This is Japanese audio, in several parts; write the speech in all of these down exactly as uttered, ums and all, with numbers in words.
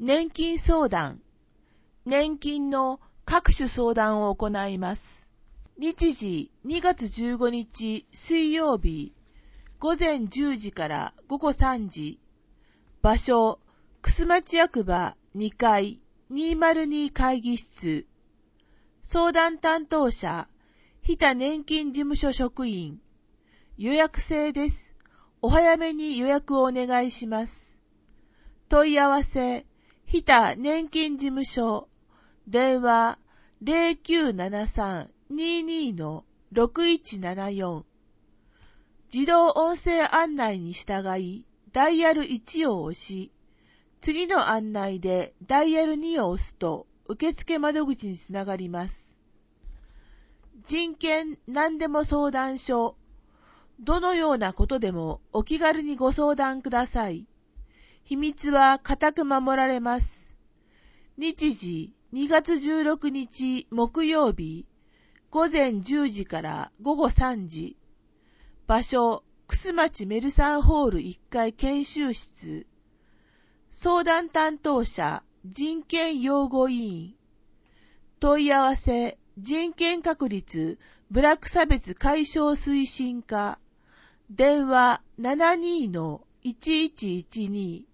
年金相談、年金の各種相談を行います。日時にがつじゅうごにち水曜日、ごぜんじゅうじからごごさんじ、場所、楠町役場にかいにひゃくに会議室、相談担当者、日田年金事務所職員、予約制です。お早めに予約をお願いします。問い合わせ、日田年金事務所、電話 ゼロきゅうななさん にーにー のろくいちななよん。自動音声案内に従い、ダイヤルいちを押し、次の案内でダイヤルにを押すと受付窓口につながります。人権何でも相談所。どのようなことでもお気軽にご相談ください。秘密は固く守られます。日時にがつじゅうろくにち木曜日、ごぜんじゅうじからごごさんじ。場所、楠町メルサンホールいっかい研修室。相談担当者、人権擁護委員。問い合わせ、人権確立、部落差別解消推進課。電話 ななにーのいちいちいちに。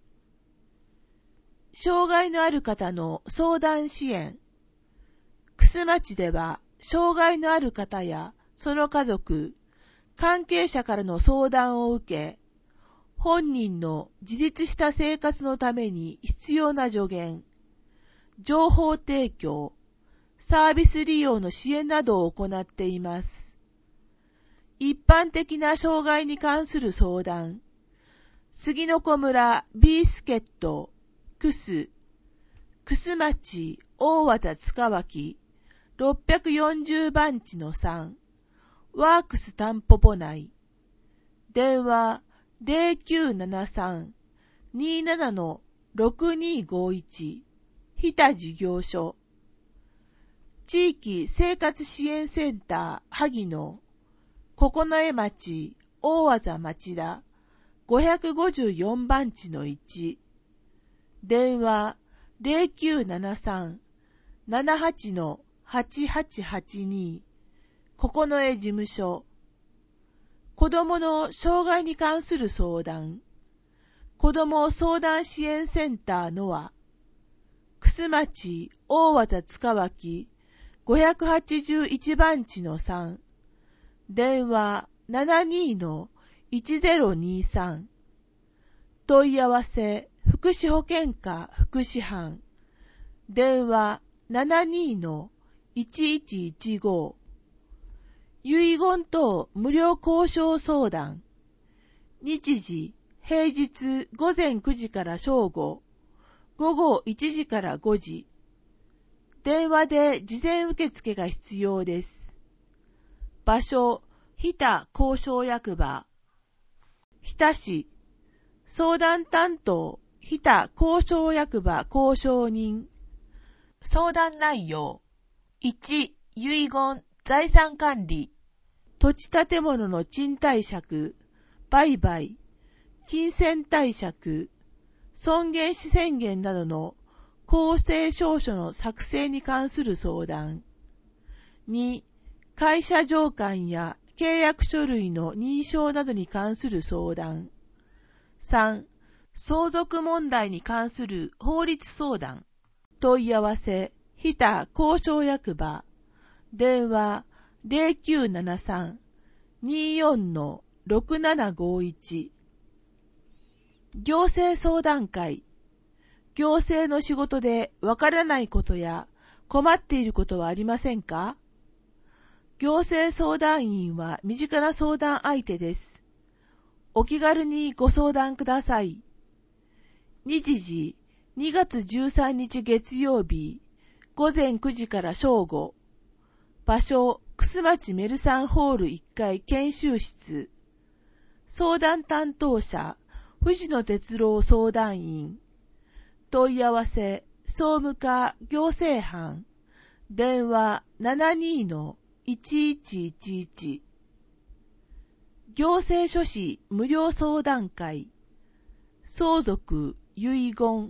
障害のある方の相談支援。楠町では、障害のある方やその家族、関係者からの相談を受け、本人の自立した生活のために必要な助言、情報提供、サービス利用の支援などを行っています。一般的な障害に関する相談、杉の子村ビースケット、楠、楠町大和塚脇、ろっぴゃくよんじゅうばんちのさん、ワークスタンポポ内。電話 ゼロきゅうななさん にーなな のろくにーごいち。日田事業所。地域生活支援センター萩野。九重町大和町田ごひゃくごじゅうよんばんちのいち。電話 ゼロきゅうななさん ななはち のはちはちはちに。九重事務所。子どもの障害に関する相談。子ども相談支援センターのは、楠町大和塚脇ごひゃくはちじゅういちばんちのさん。電話 ななにーのいちぜろにさん。問い合わせ、福祉保健課福祉班。電話 ななにーのいちいちいちご。遺言等無料交渉相談。日時、平日ごぜんくじから正午、午後いちじからごじ。電話で事前受付が必要です。場所、日田交渉役場。日田市、相談担当、日田交渉役場交渉人。相談内容。いち、遺言、財産管理。土地建物の賃貸借、売買、金銭貸借、尊厳死宣言などの公正証書の作成に関する相談。に、会社条款や契約書類の認証などに関する相談。さん、相続問題に関する法律相談。問い合わせ、日田交渉役場。電話 ゼロきゅうななさん にーよん のろくななごいち。行政相談会。行政の仕事でわからないことや困っていることはありませんか？行政相談員は身近な相談相手です。お気軽にご相談ください。日時、にがつじゅうさんにち月曜日、ごぜんくじから正午。場所、楠町メルサンホールいっかい研修室。相談担当者、藤野哲郎相談員。問い合わせ、総務課行政班。電話 ななにーのいちいちいちいち。行政書士無料相談会。相続、遺言、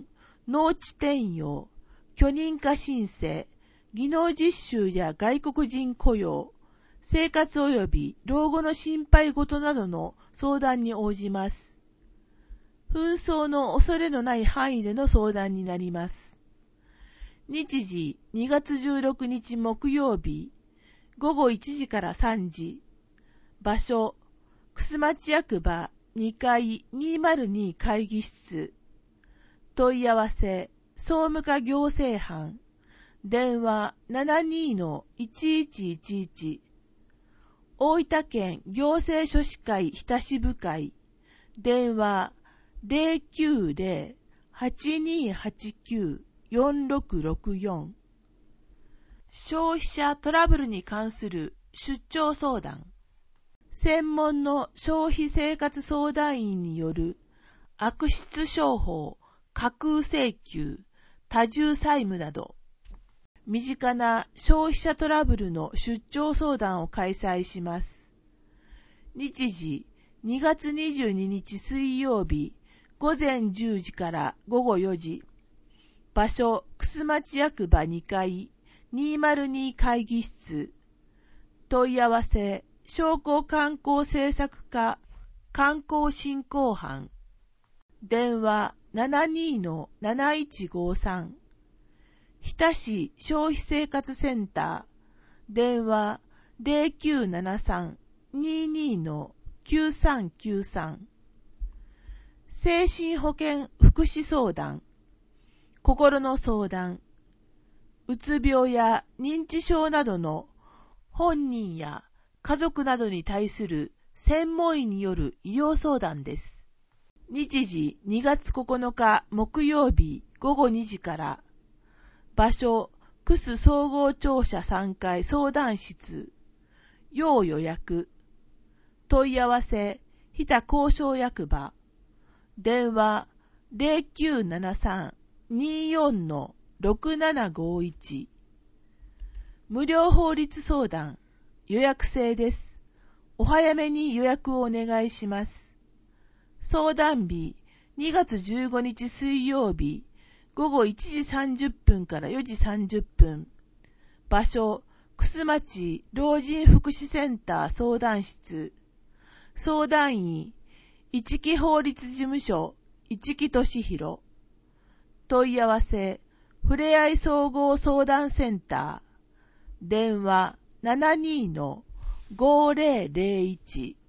農地転用、許認可申請、技能実習や外国人雇用、生活及び老後の心配事などの相談に応じます。紛争の恐れのない範囲での相談になります。日時にがつじゅうろくにち木曜日、ごごいちじからさんじ。場所、楠町役場にかいにまるに会議室。問い合わせ、総務課行政班。電話 ななにーいちいちいちいち。大分県行政書士会日田支部会。電話 ゼロきゅうゼロ はちにーはちきゅう よんろくろくよん。消費者トラブルに関する出張相談。専門の消費生活相談員による悪質商法、架空請求、多重債務など、身近な消費者トラブルの出張相談を開催します。日時にがつにじゅうににち水曜日、ごぜんじゅうじからごごよじ。場所、楠町役場にかいにまるに会議室。問い合わせ、商工観光政策課観光振興班。電話 ななにーなないちごさん。日田市消費生活センター。電話 ゼロきゅうななさん にーにー きゅうさんきゅうさん。精神保健福祉相談。心の相談。うつ病や認知症などの本人や家族などに対する専門医による医療相談です。日時にがつここのか木曜日ごごにじから。場所、楠総合庁舎さんがい相談室。要予約。問い合わせ、日田交渉役場。電話ゼロきゅうななさん にーよん ろくななごいち。無料法律相談。予約制です。お早めに予約をお願いします。相談日、にがつじゅうごにち水曜日、ごごいちじさんじゅっぷんからよじさんじゅっぷん。場所、楠町老人福祉センター相談室。相談員、一木法律事務所、一木俊弘。問い合わせ、ふれあい総合相談センター。電話 ななにー ごーぜろぜろいち。